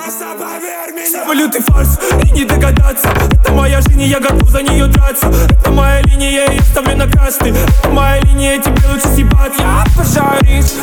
Валютный фарс, и не догадаться. Это моя жизнь, и я готов за нее драться. Это моя линия, я ее ставлю на красный. Это моя линия, тебе лучше съебаться. Я обожаю рис,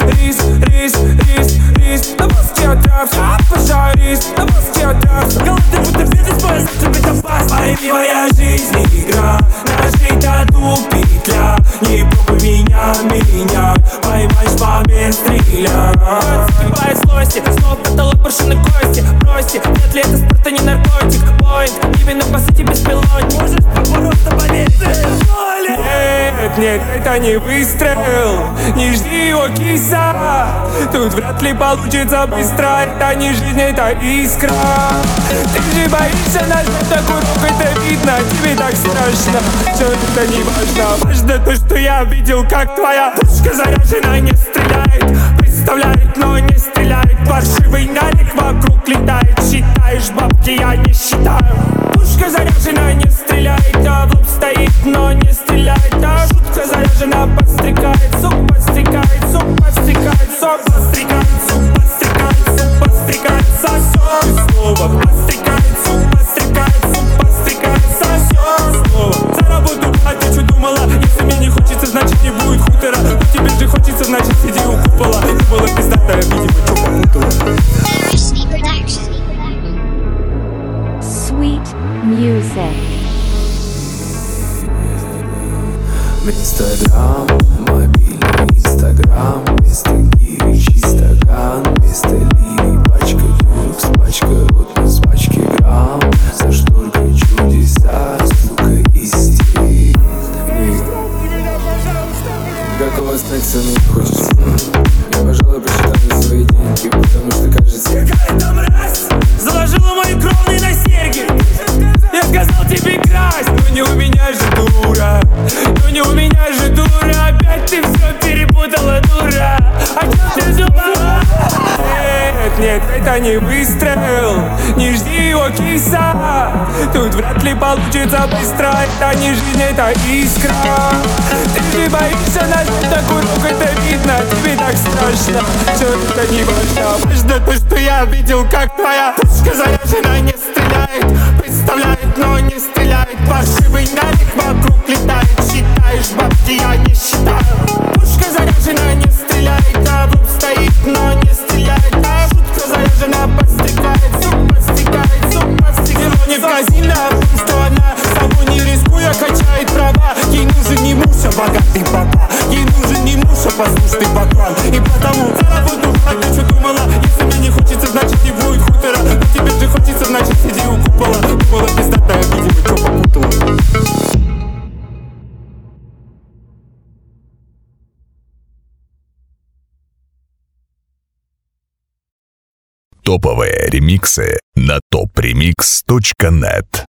на воске от трапс. Я обожаю рис, на воске от трапс. Голодный будто бизнес, поезд, тебе топаз. Моя жизнь игра, нажить тату петля. Не пробуй меня, поймаешь по мне стреля. Сгибает злости, снова потолок паршиной кости. Бросьте, нет ли это спорта, не наркотик. Поинт, именно по сути беспилотник. Можешь просто поверить, это боли. Нет, это не выстрел, не жди его, киса. Тут вряд ли получится быстро. Это не жизнь, это искра. Ты же боишься нажать на курок, это видно. Тебе так страшно, что это не важно. Важно то, что я видел, как твоя пушка заряжена, не стреляет. Представляет, но не стреляет. Паршивый налик вокруг летает. Считаешь бабки, я не считаю. Пушка заряжена, не стреляет. А в лоб стоит, но не стреляет. А шутка заряжена, подстрекает. Суп подстрекает, суп подстрекает. Сок подстрекает, суп подстрекает. Суп подстрекает, сосет снова. Подстрекает, суп подстрекает. Суп подстрекает, сосет снова. За работу отвечу, думала. Если мне не хочется, значит не будет хутора. Но тебе же хочется, значит сиди у купола. Думала пиздатая, видимо, чё попутала. Sweet music. Инстаграм, мобильный Инстаграм. Вместо гири чисто стакан. Вместо лирии пачка дюрекс, пачка ротман с пачки грамм. За шторкой чудеса, сука, истерик. Никакого секса не хочется. Я, пожалуй, посчитаю свои деньги, потому что кажется... Какая там раз заложила мои кровные на серьги. Я сказал тебе красть, но не у меня же дура. Но не у меня же дура. Опять ты все перепутала, дура. О чем ты думала? Нет, это не выстрел. Не жди его, киса. Тут вряд ли получится быстро. Это не жизнь, это искра. Ты же боишься нажать на курок, это видно. Тебе так страшно, что это не важно. Важно то, что я видел, как твоя пушка заряжена, не стреляет. Представляет, но не стреляет. Паршивый налик вокруг летает. Считаешь бабки, я не считаю. Пушка заряжена, не стреляет. А в лоб стоит, но не стреляет. А шутка заряжена, подстрекает. Суп подстрекает, суп подстрекает. Дело не в казино, что она собой не рискуя качает права. Ей нужен не муж, а богатый папа. Ей нужен не муж, а послушный баклан. И потому за работу отвечу, думала. Если мне не хочется, значит не будет хутора. Но тебе же хочется, значит сиди у купола. Думала пиздатая, видимо, чё попутала. Топовые ремиксы на topremix.net.